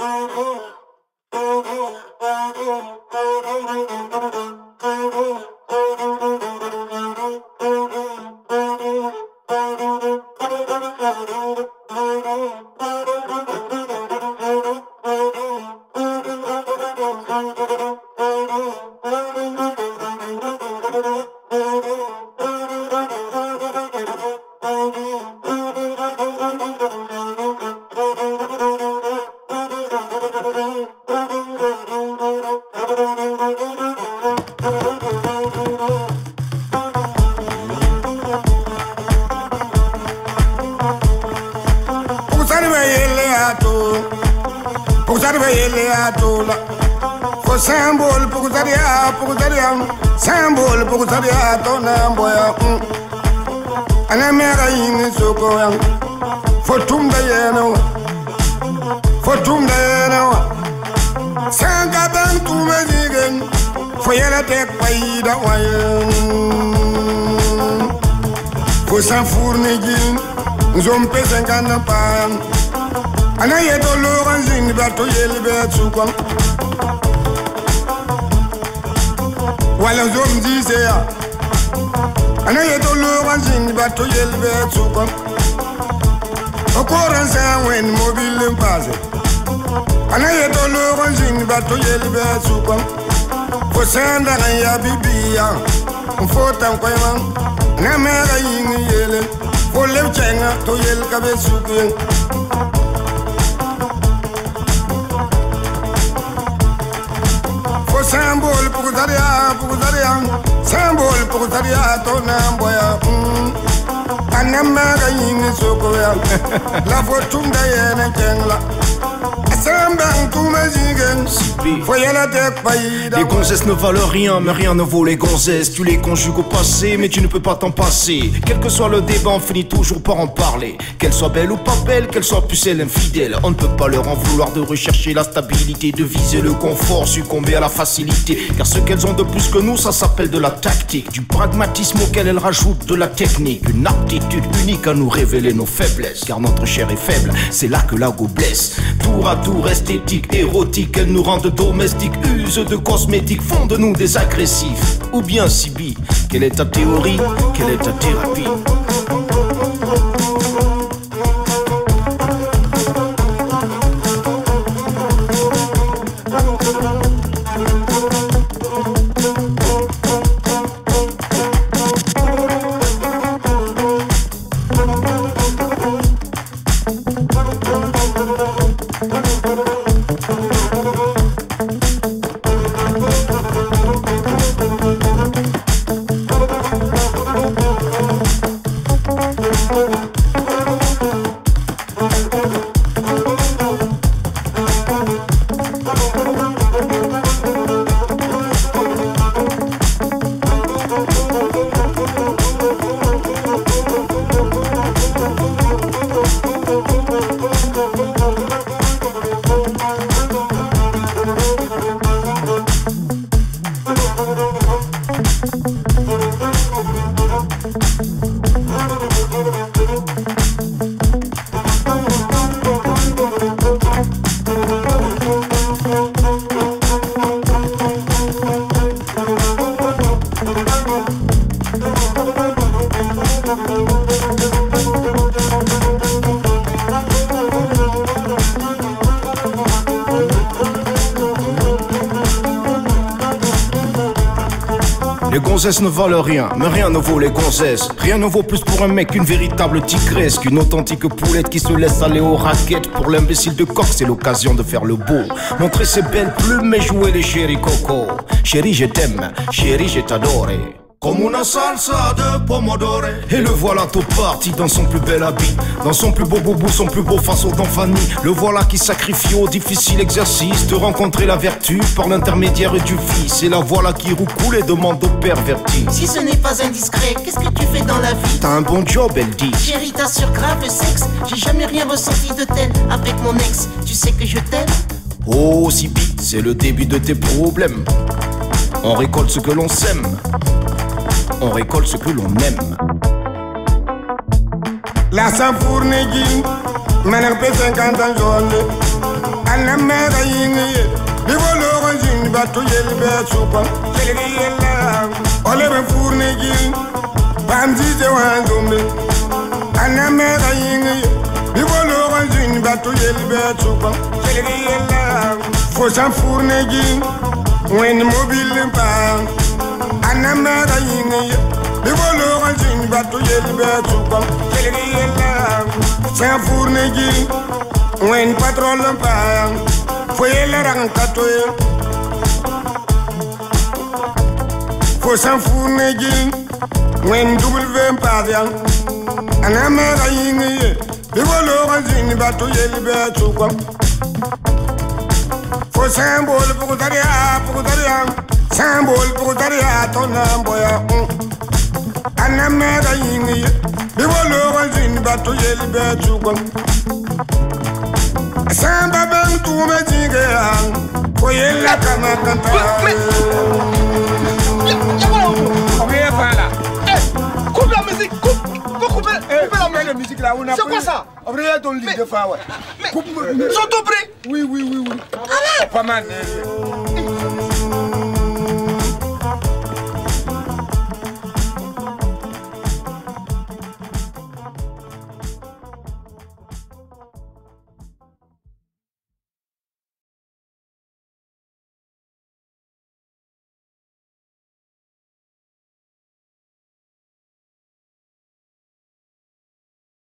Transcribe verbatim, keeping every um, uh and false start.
Symbole pour Zaria, pour Zaria, symbole pour Zaria, ton amboya. Anameraïne Sokoyan, Fotum Dayano, Fotum Dayano, Sangaban to Mazigan, Foyana Tech Paida Wayan, for San Fournigin, Zompe Sankana Pan, Anayeto Lawrence in Bato Yelbert Sukam. Wala zom dize ya ana yeto loranjin bato yelbe tsukon okoran sa wen mobile mpaze ana yeto loranjin bato yelbe tsukon fo sanda na ya bibia mfota kwema na mera yini yele fo lewchenga to yel kabe sukin symbole pour Zaria, pour Zaria, symbole pour Zaria, ton amboya. Anamara yini sokoya, la fortune d'ayene kengla. Les gonzesses ne valent rien, mais rien ne vaut les gonzesses. Tu les conjugues au passé, mais tu ne peux pas t'en passer. Quel que soit le débat, on finit toujours par en parler. Qu'elle soit belle ou pas belle, qu'elle soit pucelle infidèle, on ne peut pas leur en vouloir de rechercher la stabilité, de viser le confort, succomber à la facilité. Car ce qu'elles ont de plus que nous, ça s'appelle de la tactique, du pragmatisme auquel elles rajoutent de la technique, une aptitude unique à nous révéler nos faiblesses. Car notre chair est faible, c'est là que l'ego blesse. Tour à tour esthétique, érotique, elles nous rendent domestiques, use de cosmétiques, font de nous des agressifs. Ou bien Sibi, quelle est ta théorie, quelle est ta thérapie? Les gonzesses ne valent rien, mais rien ne vaut les gonzesses. Rien ne vaut plus pour un mec qu'une véritable tigresse, qu'une authentique poulette qui se laisse aller aux raquettes. Pour l'imbécile de coq, c'est l'occasion de faire le beau, montrer ses belles plumes et jouer les chéri coco. Chéri, je t'aime, chéri, je t'adore. Comme une salsa de pomodoro. Et le voilà tout parti dans son plus bel habit, dans son plus beau boubou, son plus beau façon d'enfanie. Le voilà qui sacrifie au difficile exercice de rencontrer la vertu par l'intermédiaire du vice. Et la voilà qui roucoule et demande au perverti: si ce n'est pas indiscret, qu'est-ce que tu fais dans la vie? T'as un bon job, elle dit. Chérie, t'assures grave le sexe. J'ai jamais rien ressenti de tel avec mon ex. Tu sais que je t'aime. Oh, Sibi, c'est le début de tes problèmes. On récolte ce que l'on sème, on récolte ce que l'on aime. La Sanfournigine, Manapé cinquante ans jaune. Anna mera yingi Bibolo ranjin bato yel be chupa Kelegi yella Ole ben fourne gil Bamji je wanzombe Anna mera yingi Bibolo ranjin bato yel be chupa Kelegi yella Fosan fourne gil Wen mobile pa Anna mera yingi Bibolo ranjin bato yel be chupa Kelegi yella Fosan fourne gil Wen patrol pa Foye la rankatoye Fo san fourne gil Wen W mpavya Anamera yingi Bibolo ranjini bato yeli be chukwa Fo symbol pukutaria pukutaria Symbol pukutaria tonamboya Anamera yingi Bibolo ranjini bato yeli be chukwa Samba ben tu me jiga Foye la kama kanta Ok, voilà. Eh, coupe la musique, coupe. Faut couper, couper la musique. musique là, on a C'est quoi ça? On regarde ton lit de fois, ouais. Mais, ils sont tout prêts? Oui, oui, oui, oui. Ah ouais? Pas mal.